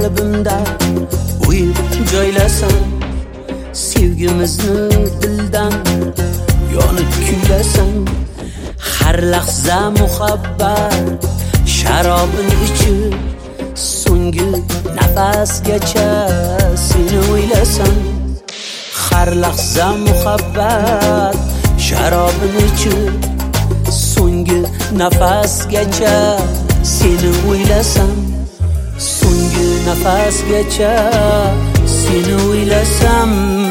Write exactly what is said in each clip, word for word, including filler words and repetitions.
qalbimda o'yib joylasam, sevgimizni dildan yonib kuylasam, har lahza muhabbat sharobin ichib, so'nggi nafasgacha seni o'ylasam, har lahza muhabbat sharobin ichib, so'nggi nafasgacha seni o'ylasam, so'nggi nafasgacha seni o'ylasam.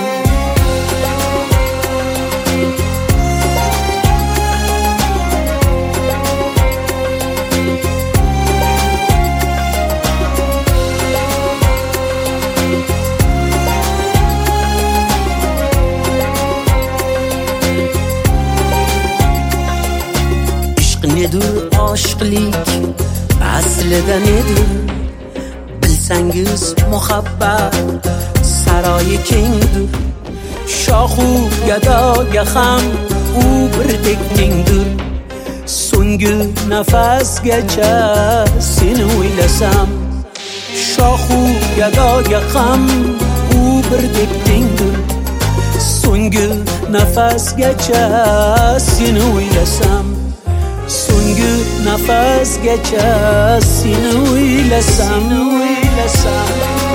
Nedir aşklik, aslida nedir? Bilsangiz muhabbat saroyi kengdir, shohu gadoga ham u birdek tengdir. So'nggi nafasgacha seni o'ylasam, shohu gadoga ham u birdek tengdir. So'nggi nafasgacha seni o'ylasam, so'nggi nafasgacha seni o'ylasam, o'ylasam.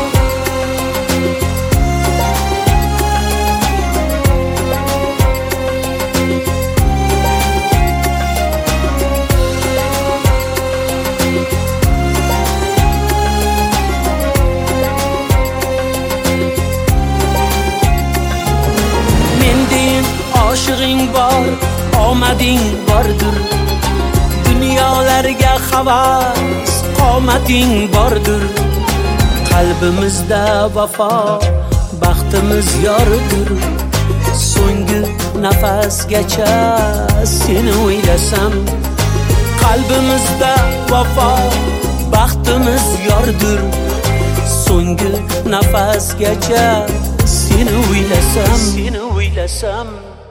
Mendin oshig'ing bor, omading bordir, dunyolarga havas qomating bordir. Qalbimizda vafo baxtimiz yordir, so'nggi nafasgacha seni o'ylasam, qalbimizda vafo baxtimiz yordir, so'nggi nafasgacha seni o'ylasam, seni o'ylasam.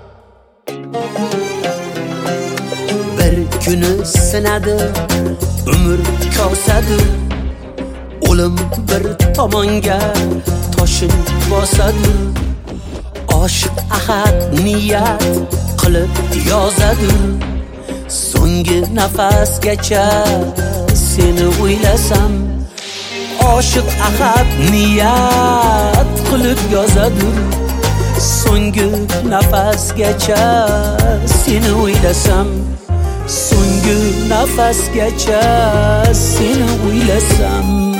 Bir kuni sinadi umr kosadir, o'lim bir tomonga toshin bosadir. Oshiq ahad niyat qilib yozadir, so'nggi nafasgacha seni o'ylasam, oshiq ahad niyat qilib yozadir, so'nggi nafasgacha seni o'ylasam, so'nggi nafasgacha seni o'ylasam.